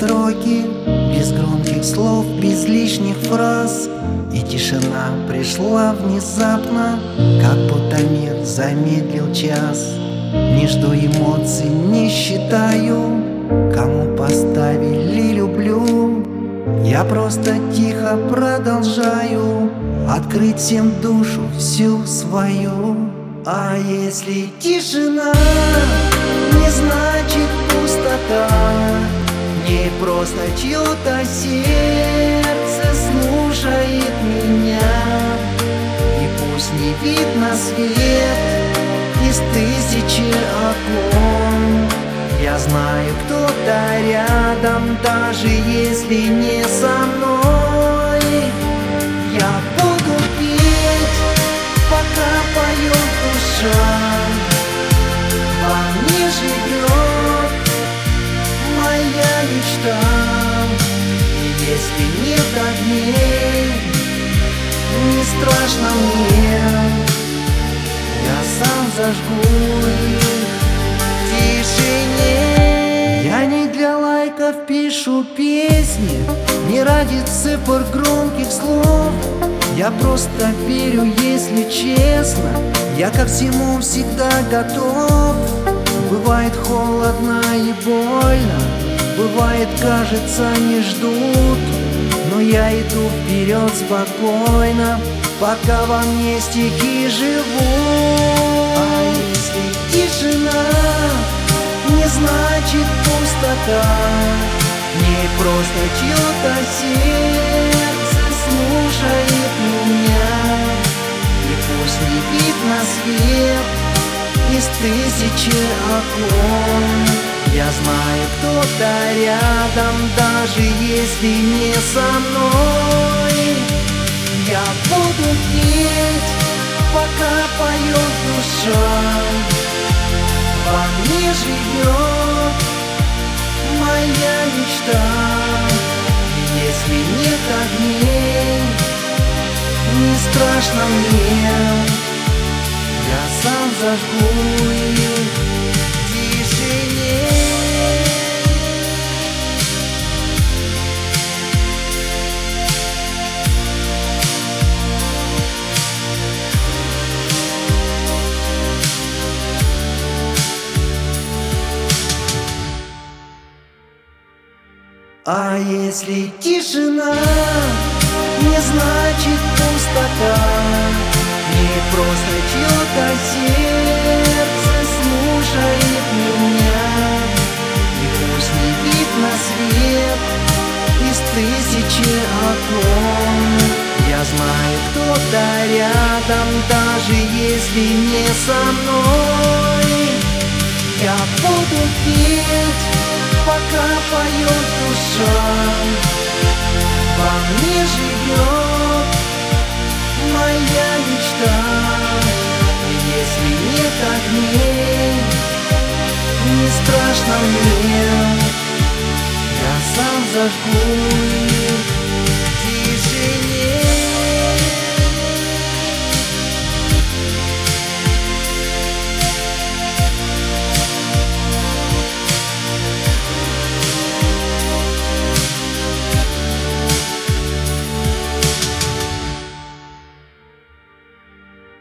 строки, без громких слов, без лишних фраз. И тишина пришла внезапно, как будто мир замедлил час. Не жду эмоций, не считаю, кому поставили люблю. Я просто тихо продолжаю открыть всем душу всю свою. А если тишина не значит пустота, не просто чье-то сердце слушает меня. И пусть не видно свет из тысячи окон, я знаю, кто-то рядом, даже если не со мной. Я буду петь, пока поет душа. Во мне живет моя мечта. И если нет огней, не страшно мне, я сам зажгу их в тишине. Я не для лайков пишу песни, не ради цифр громких слов. Я просто верю, если честно, я ко всему всегда готов. Бывает холодно и больно, бывает, кажется, не ждут, но я иду вперед спокойно, пока во мне стихи живут. А если тишина не значит пустота, не просто чье-то сердце слушает меня. И пусть не видно свет из тысячи окон, я знаю, кто-то рядом, даже если не со мной. Я буду петь, пока поет душа. Во мне живет моя мечта. И если нет огней, не страшно мне, я сам зажгу их в тишине. А если тишина не значит пустота, не просто чье-то сердце слушает меня. И пусть не видно свет из тысячи окон, я знаю, кто-то рядом, даже если не со мной. Я буду петь, пока поет душа. Во мне живет моя мечта. И если нет огней, не страшно мне, я сам зажгу.